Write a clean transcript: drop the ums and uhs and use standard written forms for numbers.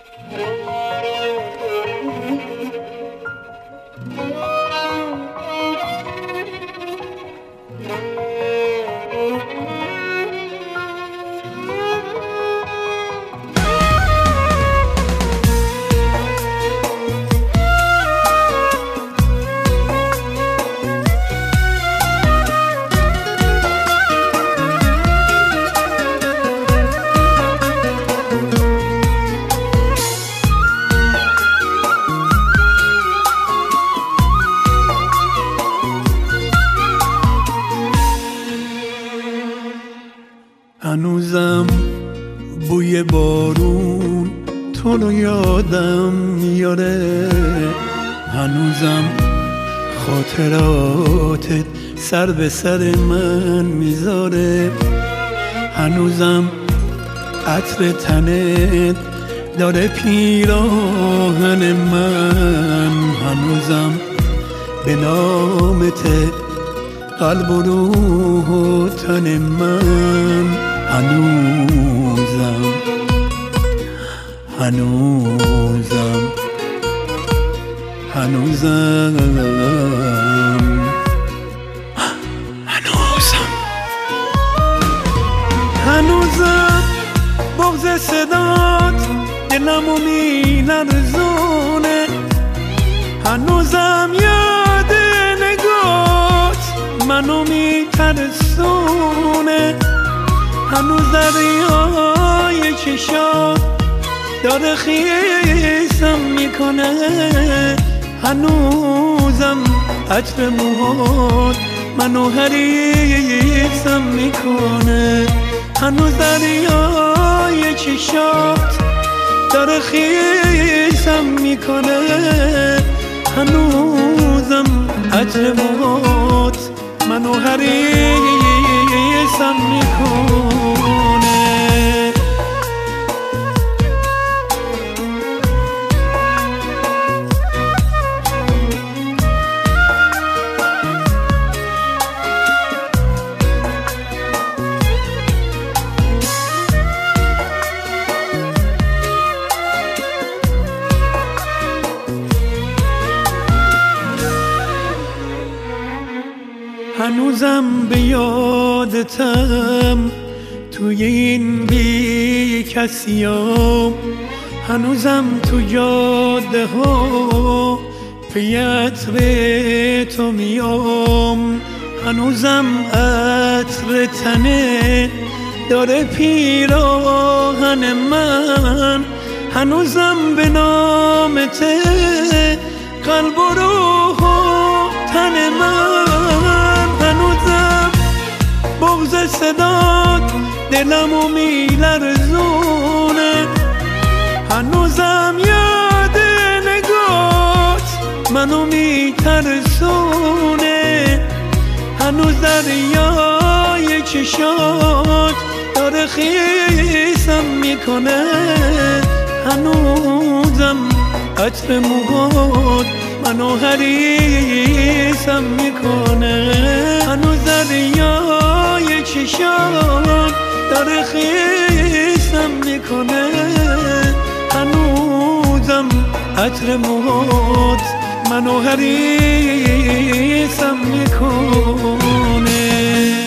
هنوزم بوی بارون تو رو یادم میاره، هنوزم خاطراتت سر به سر من میذاره، هنوزم عطر تنت داره پیراهن من، هنوزم به نامت قلب و روح و تن من، هنوزم هنوزم هنوزم هنوزم بغض صدات دلمو میلرزونه، هنوزم یاد نگات منو میترسونه، هنوز دریای چشات داره خیسم میکنه، هنوزم عطر موهات منو حریصم میکنه، هنوز دریای چشات داره خیسم میکنه، هنوزم عطر موهات منو حریصم میکنه. هنوزم به یادتم توی این بی کسیام، هنوزم تو جاده ها پی عطر تو میام، هنوزم عطر تنه داره پیراهن من، هنوزم به نامت قلب و روح و تن من، هنوزم بغض صدات دلمو میلرزونه، هنوزم یاد نگات منو میترسونه، هنوز دریای چشات داره خیسم میکنه، هنوزم عطر موهات منو حریصم میکنه، هنوز دریای چشات داره خیسم میکنه، هنوزم عطر موهات منو حریصم میکنه.